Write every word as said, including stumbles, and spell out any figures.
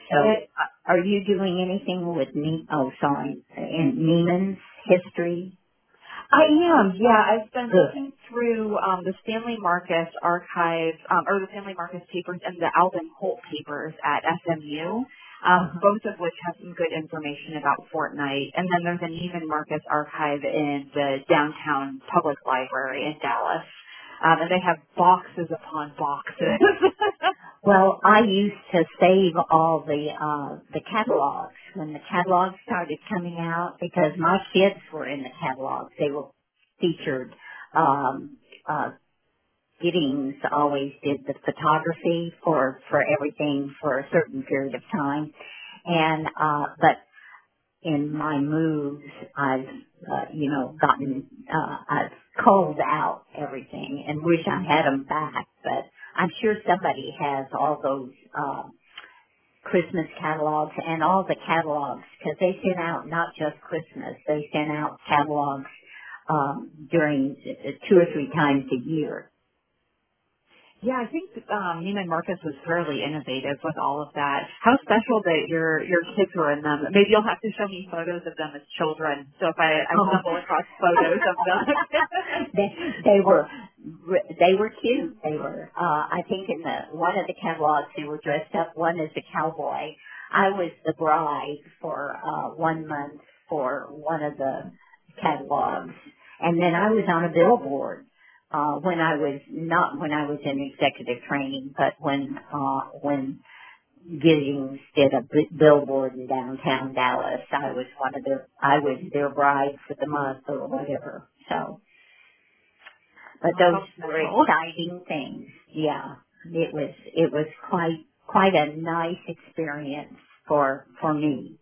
So, uh, are you doing anything with me? Oh, sorry, in Neiman's history? I am, yeah. I've been Good. looking through um, the Stanley Marcus archive, um, or the Stanley Marcus papers and the Alvin Holt papers at S M U, um, Uh-huh. both of which have some good information about Fortnite. And then there's a Neiman Marcus archive in the downtown public library in Dallas. Um, and they have boxes upon boxes. Well, I used to save all the uh the catalogs when the catalogs started coming out because my kids were in the catalogs. They were featured. Um uh Giddings always did the photography for for everything for a certain period of time. And uh but in my moves I've uh, you know gotten uh I've culled out everything and wish I had them back, but I'm sure somebody has all those uh Christmas catalogs and all the catalogs because they sent out not just Christmas, they sent out catalogs um during uh, two or three times a year. Yeah, I think um, Neiman Marcus was fairly innovative with all of that. How special that your your kids were in them. Maybe you'll have to show me photos of them as children. So if I, I Oh. stumble across photos of them. they they were they were cute. They were uh I think in the one of the catalogs they were dressed up one as a cowboy. I was the bride for uh one month for one of the catalogs. And then I was on a billboard uh when I was not when I was in executive training, but when uh when Giddings did a bi- billboard in downtown Dallas. I was one of their, I was their bride for the month or whatever. So, but Oh, those how were special. exciting things. Yeah, it was, it was quite, quite a nice experience for, for me.